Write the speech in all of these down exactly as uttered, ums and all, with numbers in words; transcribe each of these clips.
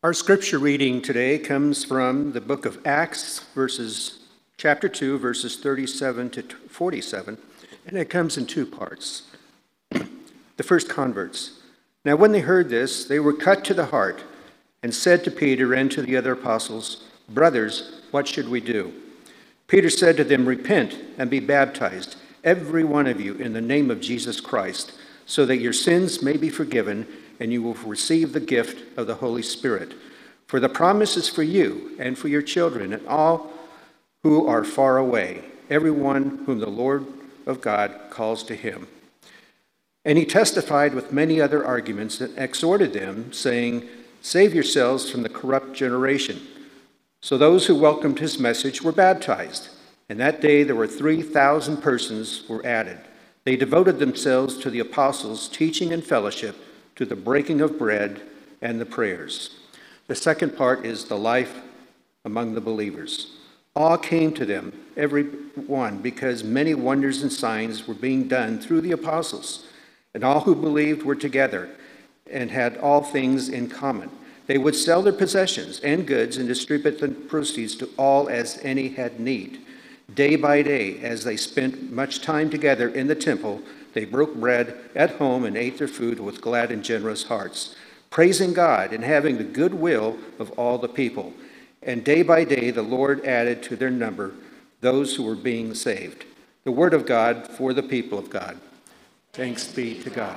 Our scripture reading today comes from the book of Acts, verses chapter two, verses thirty-seven to forty-seven, and it comes in two parts. The first converts. Now when they heard this, they were cut to the heart and said to Peter and to the other apostles, "Brothers, what should we do?" Peter said to them, "Repent and be baptized, every one of you, in the name of Jesus Christ, so that your sins may be forgiven, and you will receive the gift of the Holy Spirit. For the promise is for you and for your children and all who are far away, everyone whom the Lord of God calls to him." And he testified with many other arguments and exhorted them, saying, "Save yourselves from the corrupt generation." So those who welcomed his message were baptized, and that day there were three thousand persons were added. They devoted themselves to the apostles' teaching and fellowship, to the breaking of bread and the prayers. The second part is the life among the believers. Awe came to them, every one, because many wonders and signs were being done through the apostles. And all who believed were together and had all things in common. They would sell their possessions and goods and distribute the proceeds to all as any had need. Day by day, as they spent much time together in the temple, they broke bread at home and ate their food with glad and generous hearts, praising God and having the good will of all the people. And day by day, the Lord added to their number those who were being saved. The word of God for the people of God. Thanks be to God.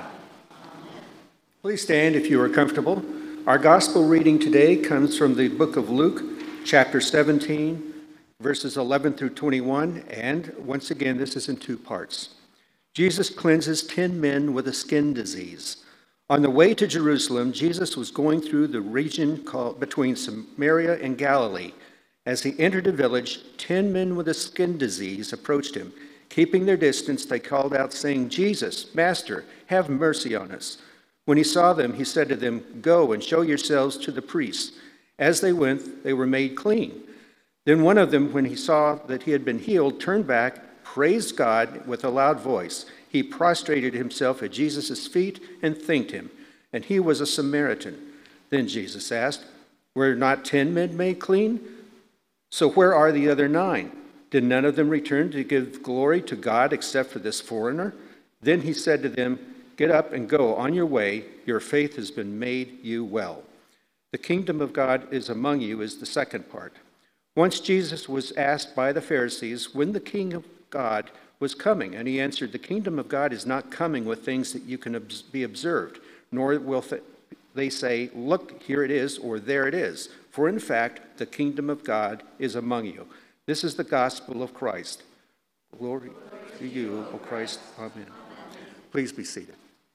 Please stand if you are comfortable. Our gospel reading today comes from the book of Luke, chapter seventeen, verses eleven through twenty-one, and once again, this is in two parts. Jesus cleanses ten men with a skin disease. On the way to Jerusalem, Jesus was going through the region called between Samaria and Galilee. As he entered a village, ten men with a skin disease approached him. Keeping their distance, they called out, saying, "Jesus, Master, have mercy on us." When he saw them, he said to them, "Go and show yourselves to the priests." As they went, they were made clean. Then one of them, when he saw that he had been healed, turned back, praised God with a loud voice. He prostrated himself at Jesus' feet and thanked him. And he was a Samaritan. Then Jesus asked, "Were not ten men made clean? So where are the other nine? Did none of them return to give glory to God except for this foreigner?" Then he said to them, "Get up and go on your way. Your faith has been made you well." The kingdom of God is among you is the second part. Once Jesus was asked by the Pharisees when the king of God was coming, and he answered, "The kingdom of God is not coming with things that you can be observed, nor will they say, 'Look, here it is,' or 'There it is.' For in fact, the kingdom of God is among you." This is the gospel of Christ. Glory to you, O Christ. Amen. Please be seated.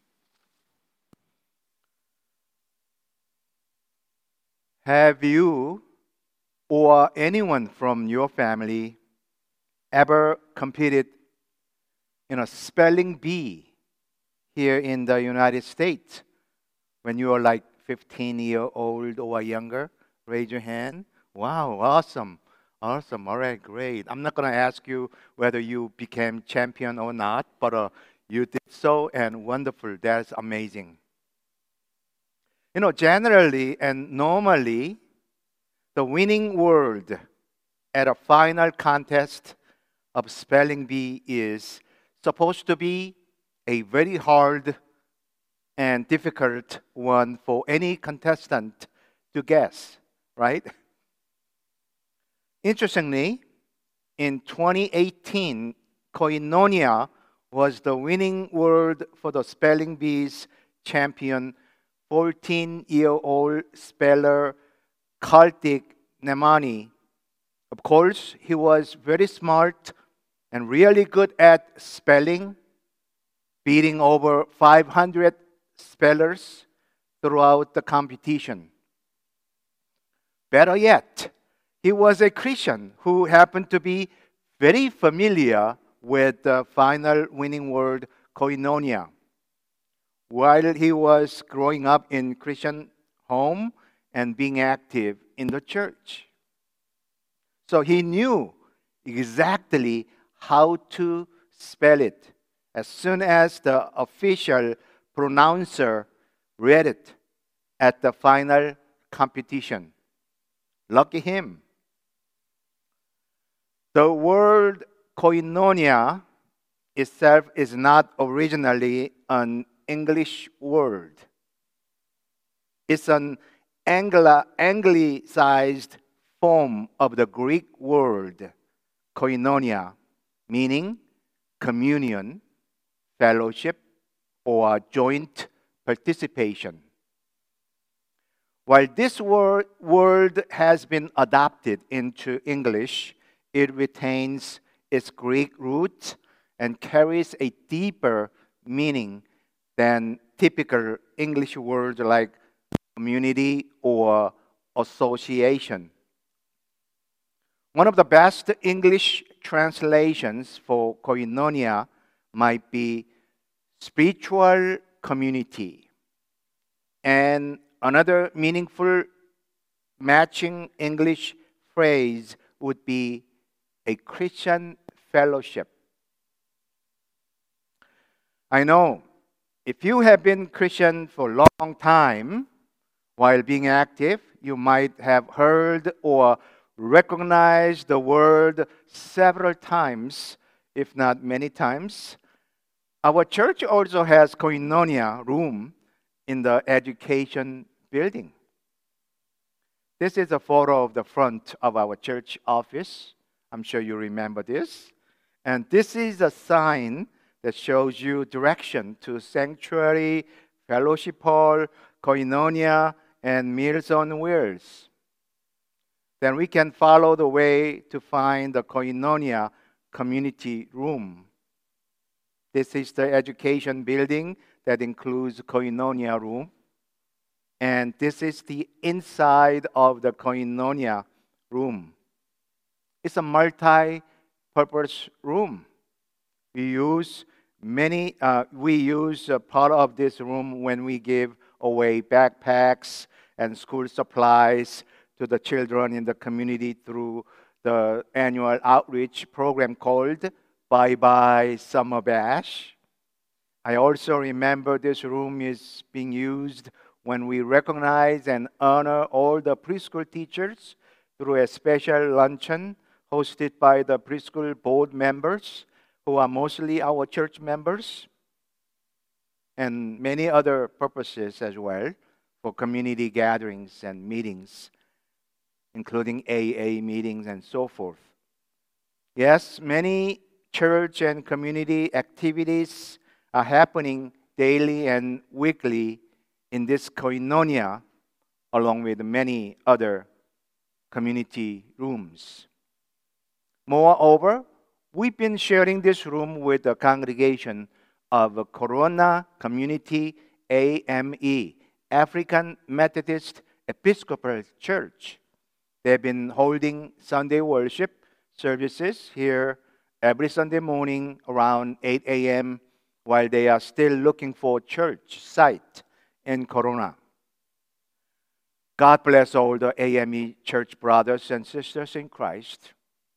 Have you or anyone from your family ever competed in a spelling bee here in the United States when you were like fifteen years old or younger? Raise your hand. Wow, awesome. Awesome. All right, great. I'm not going to ask you whether you became champion or not, but uh, you did so, and wonderful. That's amazing. You know, generally and normally, the winning word at a final contest of spelling bee is supposed to be a very hard and difficult one for any contestant to guess, right? Interestingly, in twenty eighteen, koinonia was the winning word for the spelling bee's champion, fourteen-year-old speller Kartik Nemani. Of course, he was very smart and really good at spelling, beating over five hundred spellers throughout the competition. Better yet, he was a Christian who happened to be very familiar with the final winning word, koinonia. While he was growing up in Christian home and being active in the church. So he knew exactly how to spell it as soon as the official pronouncer read it at the final competition. Lucky him. The word koinonia itself is not originally an English word. It's an Angli- anglicized form of the Greek word koinonia, meaning communion, fellowship, or joint participation. While this word, word has been adopted into English, it retains its Greek roots and carries a deeper meaning than typical English words like community or association. One of the best English translations for koinonia might be spiritual community. And another meaningful matching English phrase would be a Christian fellowship. I know if you have been Christian for a long time, while being active, you might have heard or recognized the word several times, if not many times. Our church also has koinonia room in the education building. This is a photo of the front of our church office. I'm sure you remember this. And this is a sign that shows you direction to sanctuary, fellowship hall, koinonia, and Meals on Wheels. Then we can follow the way to find the koinonia community room. This is the education building that includes koinonia room. And this is the inside of the koinonia room. It's a multi-purpose room. We use many. Uh, we use a part of this room when we give away backpacks and school supplies to the children in the community through the annual outreach program called Bye Bye Summer Bash. I also remember this room is being used when we recognize and honor all the preschool teachers through a special luncheon hosted by the preschool board members, who are mostly our church members, and many other purposes as well for community gatherings and meetings, including A A meetings and so forth. Yes, many church and community activities are happening daily and weekly in this koinonia, along with many other community rooms. Moreover, we've been sharing this room with the congregation of Corona Community A M E, African Methodist Episcopal Church. They've been holding Sunday worship services here every Sunday morning around eight a.m. while they are still looking for a church site in Corona. God bless all the A M E church brothers and sisters in Christ.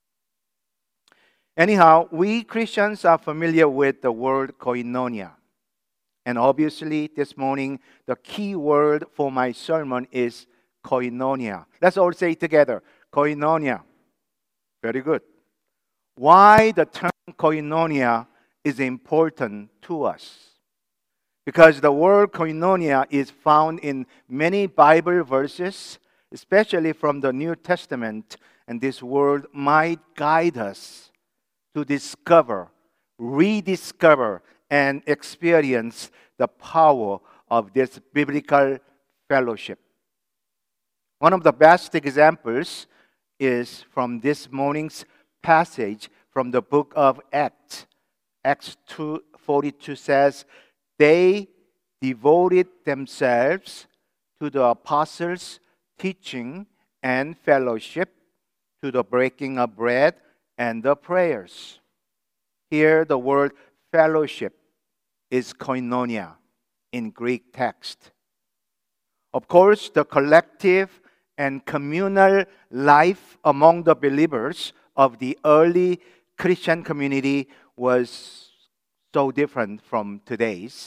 Anyhow, we Christians are familiar with the word koinonia. And obviously, this morning, the key word for my sermon is koinonia. Let's all say it together. Koinonia. Very good. Why the term koinonia is important to us? Because the word koinonia is found in many Bible verses, especially from the New Testament, and this word might guide us to discover, rediscover, and experience the power of this biblical fellowship. One of the best examples is from this morning's passage from the book of Acts. Acts two forty-two says, they devoted themselves to the apostles' teaching and fellowship, to the breaking of bread and the prayers. Here, the word fellowship is koinonia in Greek text. Of course, the collective and communal life among the believers of the early Christian community was so different from today's.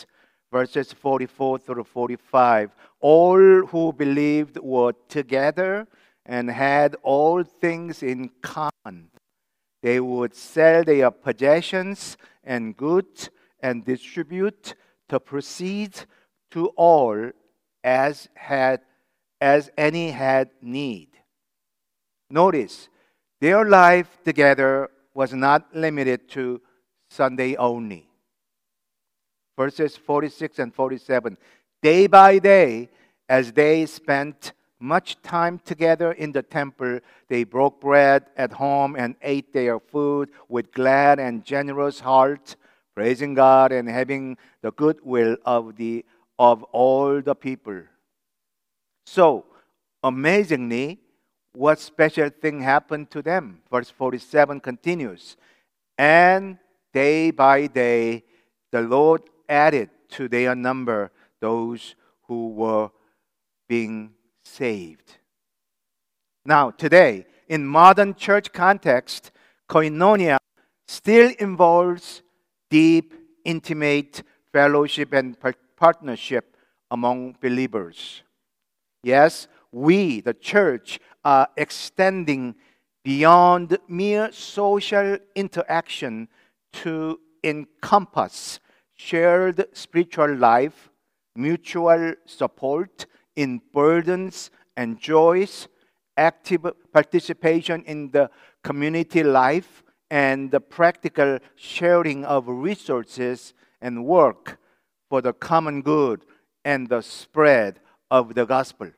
verses forty-four through forty-five. All who believed were together and had all things in common. They would sell their possessions and goods and distribute the proceeds to all as had as any had need. Notice, their life together was not limited to Sunday only. Verses forty-six and forty-seven. Day by day, as they spent much time together in the temple, they broke bread at home and ate their food with glad and generous hearts, praising God and having the goodwill of the of all the people. So, amazingly, what special thing happened to them? Verse forty-seven continues. And day by day, the Lord added to their number those who were being saved. Now, today, in modern church context, koinonia still involves deep, intimate fellowship and par- partnership among believers. Yes, we, the church, are extending beyond mere social interaction to encompass shared spiritual life, mutual support in burdens and joys, active participation in the community life, and the practical sharing of resources and work for the common good and the spread of the gospel.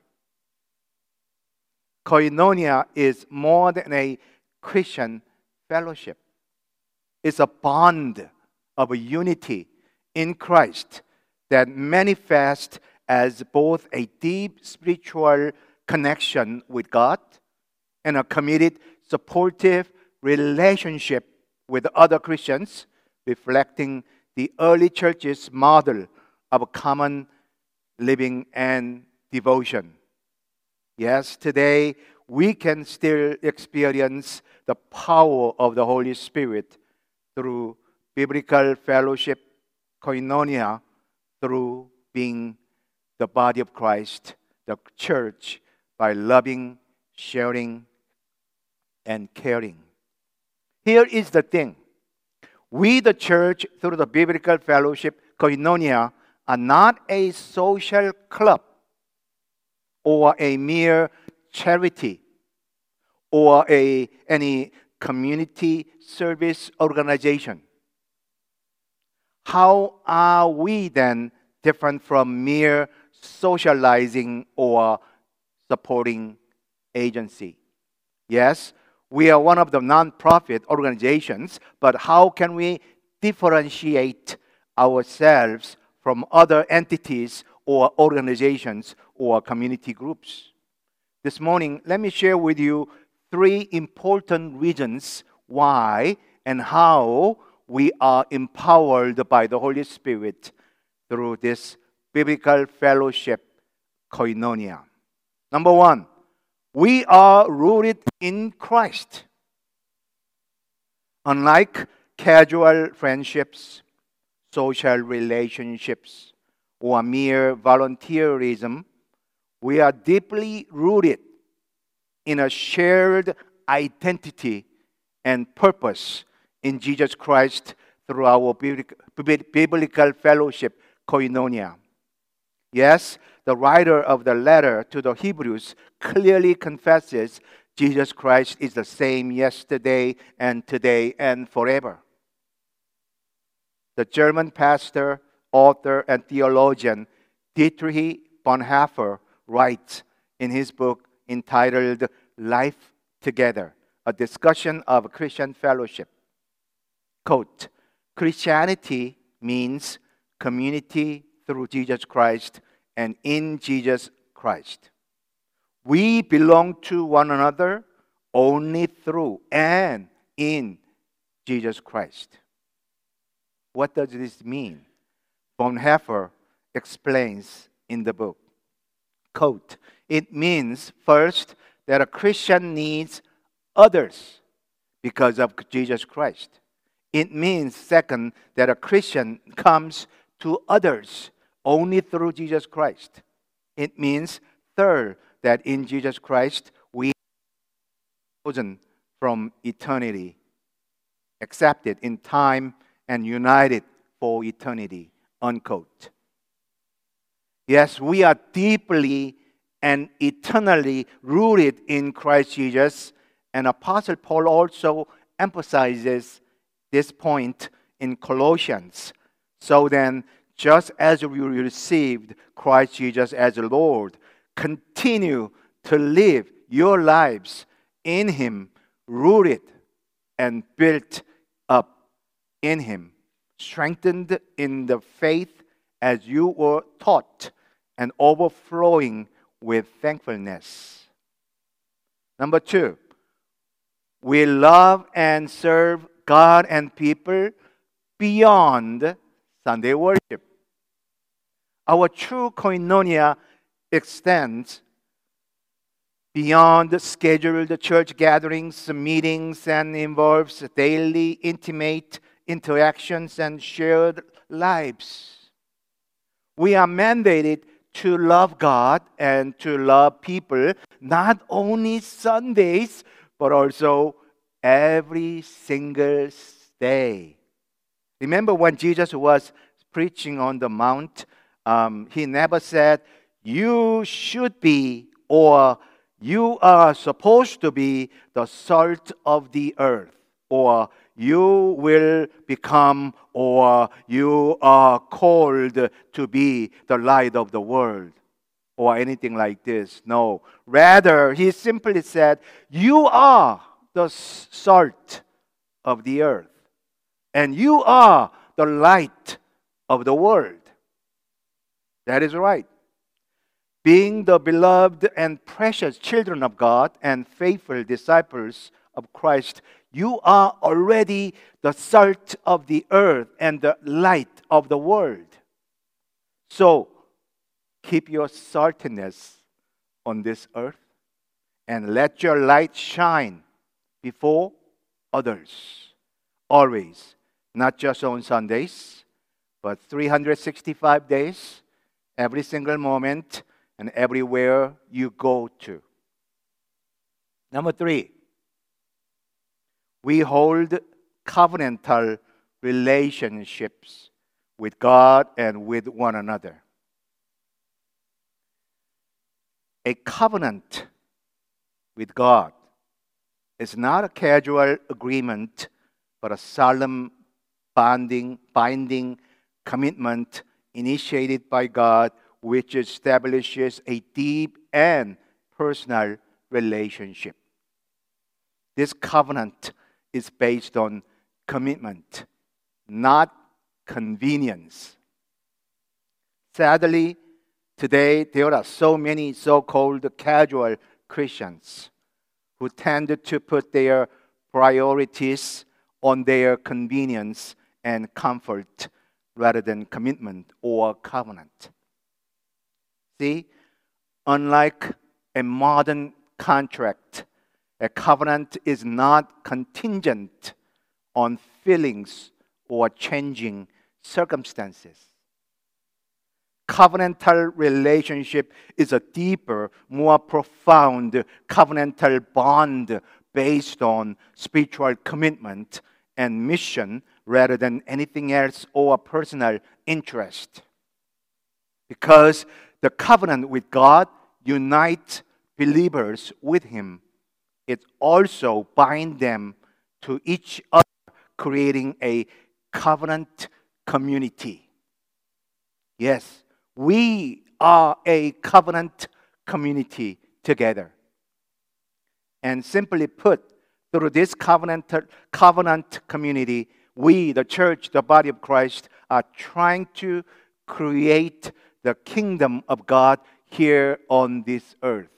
Koinonia is more than a Christian fellowship. It's a bond of unity in Christ that manifests as both a deep spiritual connection with God and a committed, supportive relationship with other Christians, reflecting the early church's model of common living and devotion. Yes, today we can still experience the power of the Holy Spirit through biblical fellowship, koinonia, through being the body of Christ, the church, by loving, sharing, and caring. Here is the thing. We, the church, through the biblical fellowship, koinonia, are not a social club or a mere charity or a, any community service organization. How are we then different from mere socializing or supporting agency? Yes, we are one of the non-profit organizations, but how can we differentiate ourselves from other entities or organizations or community groups? This morning, let me share with you three important reasons why and how we are empowered by the Holy Spirit through this biblical fellowship, koinonia. Number one, we are rooted in Christ. Unlike casual friendships, social relationships, or mere volunteerism, we are deeply rooted in a shared identity and purpose in Jesus Christ through our biblical fellowship, koinonia. Yes, the writer of the letter to the Hebrews clearly confesses Jesus Christ is the same yesterday and today and forever. The German pastor, author, and theologian Dietrich Bonhoeffer writes in his book entitled Life Together, a discussion of Christian fellowship. Quote, Christianity means community through Jesus Christ and in Jesus Christ. We belong to one another only through and in Jesus Christ. What does this mean? Bonhoeffer explains in the book. Quote, it means first that a Christian needs others because of Jesus Christ. It means second that a Christian comes to others only through Jesus Christ. It means, third, that in Jesus Christ we are chosen from eternity, accepted in time, and united for eternity. Unquote. Yes, we are deeply and eternally rooted in Christ Jesus, and Apostle Paul also emphasizes this point in Colossians. So then, just as we received Christ Jesus as the Lord, continue to live your lives in Him, rooted and built up in Him, strengthened in the faith as you were taught, and overflowing with thankfulness. Number two, we love and serve God and people beyond Sunday worship. Our true koinonia extends beyond scheduled church gatherings, meetings, and involves daily intimate interactions and shared lives. We are mandated to love God and to love people, not only Sundays, but also every single day. Remember when Jesus was preaching on the mount, um, he never said, you should be, or you are supposed to be the salt of the earth, or you will become, or you are called to be the light of the world, or anything like this. No. Rather, he simply said, you are the salt of the earth, and you are the light of the world. That is right. Being the beloved and precious children of God and faithful disciples of Christ, you are already the salt of the earth and the light of the world. So, keep your saltiness on this earth and let your light shine before others. Always, not just on Sundays, but three hundred sixty-five days, every single moment, and everywhere you go to. Number three, we hold covenantal relationships with God and with one another. A covenant with God is not a casual agreement, but a solemn binding, binding commitment initiated by God, which establishes a deep and personal relationship. This covenant is based on commitment, not convenience. Sadly, today there are so many so-called casual Christians who tend to put their priorities on their convenience and comfort rather than commitment or covenant. See, unlike a modern contract, a covenant is not contingent on feelings or changing circumstances. Covenantal relationship is a deeper, more profound covenantal bond based on spiritual commitment and mission rather than anything else or personal interest. Because the covenant with God unites believers with Him. It also binds them to each other, creating a covenant community. Yes, we are a covenant community together. And simply put, through this covenant, covenant community, we, the church, the body of Christ, are trying to create the kingdom of God here on this earth.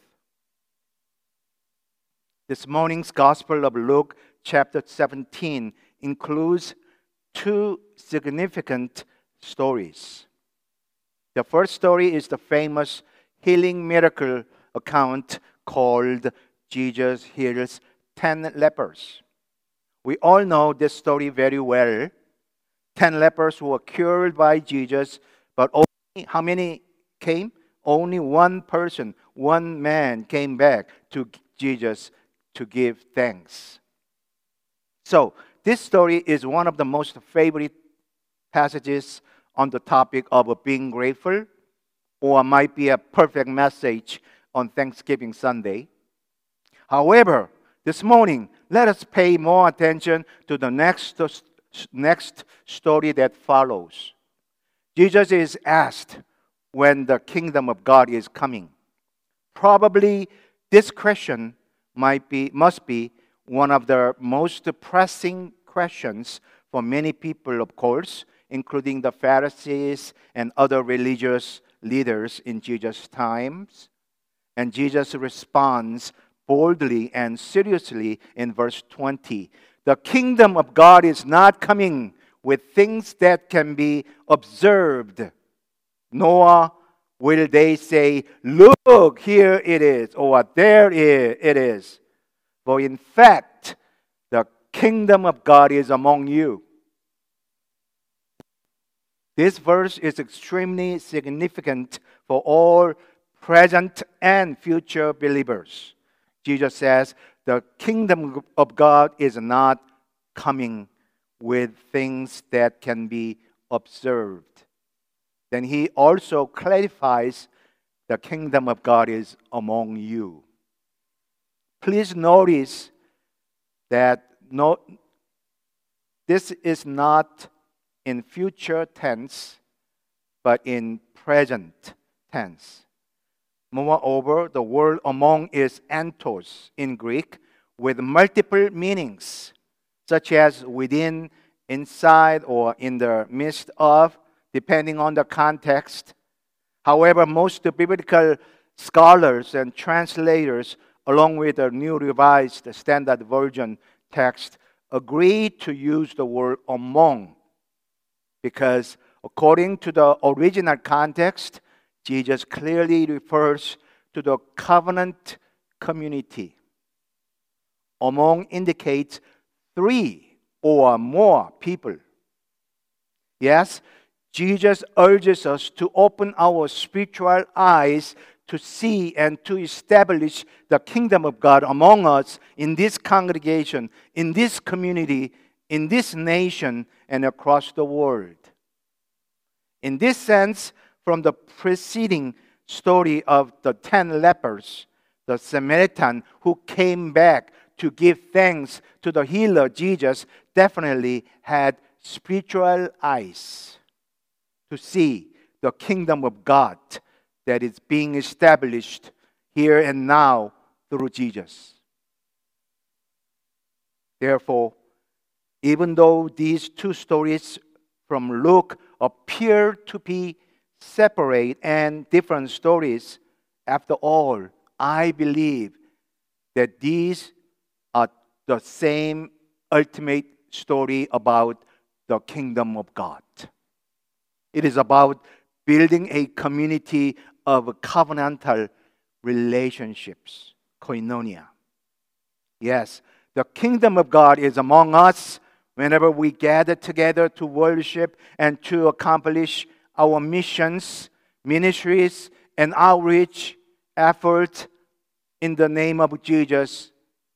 This morning's Gospel of Luke, chapter seventeen, includes two significant stories. The first story is the famous healing miracle account called Jesus Heals Ten Lepers. We all know this story very well. Ten lepers were cured by Jesus, but how many came? Only one person, one man came back to Jesus to give thanks. So, this story is one of the most favorite passages on the topic of being grateful, or might be a perfect message on Thanksgiving Sunday. However, this morning, let us pay more attention to the next, next story that follows. Jesus is asked when the kingdom of God is coming. Probably this question might be, must be one of the most pressing questions for many people, of course, including the Pharisees and other religious leaders in Jesus' times. And Jesus responds boldly and seriously in verse twenty. The kingdom of God is not coming with things that can be observed, nor will they say, look, here it is, or there it is. For in fact, the kingdom of God is among you. This verse is extremely significant for all present and future believers. Jesus says, the kingdom of God is not coming with things that can be observed. Then he also clarifies the kingdom of God is among you. Please notice that no, this is not in future tense, but in present tense. Moreover, the word among is antos in Greek, with multiple meanings, such as within, inside, or in the midst of, depending on the context. However, most biblical scholars and translators, along with the New Revised Standard Version text, agree to use the word among, because according to the original context, Jesus clearly refers to the covenant community. Among indicates three or more people. Yes, Jesus urges us to open our spiritual eyes to see and to establish the kingdom of God among us in this congregation, in this community, in this nation, and across the world. In this sense, from the preceding story of the ten lepers, the Samaritan who came back to give thanks to the healer Jesus definitely had spiritual eyes to see the kingdom of God that is being established here and now through Jesus. Therefore, even though these two stories from Luke appear to be separate and different stories, after all, I believe that these are the same ultimate story about the kingdom of God. It is about building a community of covenantal relationships, koinonia. Yes, the kingdom of God is among us whenever we gather together to worship and to accomplish our missions, ministries, and outreach efforts in the name of Jesus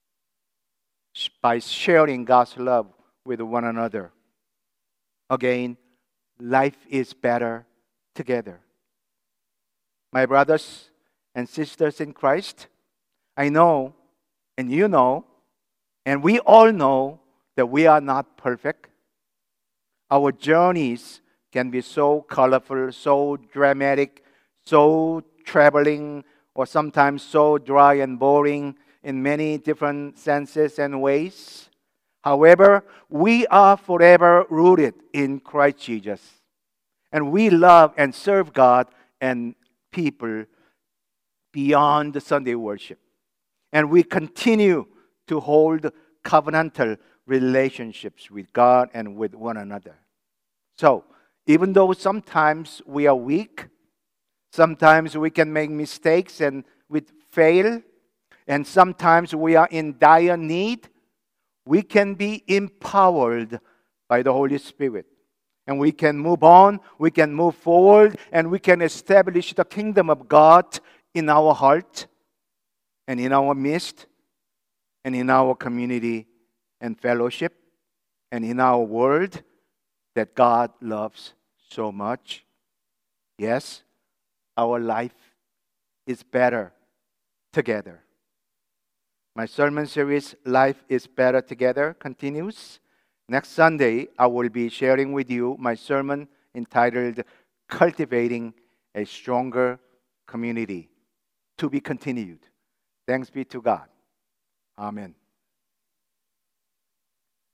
by sharing God's love with one another. Again, life is better together. My brothers and sisters in Christ, I know, and you know, and we all know that we are not perfect. Our journeys can be so colorful, so dramatic, so traveling, or sometimes so dry and boring in many different senses and ways. However, we are forever rooted in Christ Jesus. And we love and serve God and people beyond the Sunday worship. And we continue to hold covenantal relationships with God and with one another. So, even though sometimes we are weak, sometimes we can make mistakes and we fail, and sometimes we are in dire need, we can be empowered by the Holy Spirit. And we can move on, we can move forward, and we can establish the kingdom of God in our heart and in our midst and in our community and fellowship and in our world that God loves so much. Yes, our life is better together. My sermon series, Life is Better Together, continues. Next Sunday, I will be sharing with you my sermon entitled Cultivating a Stronger Community, to be continued. Thanks be to God. Amen.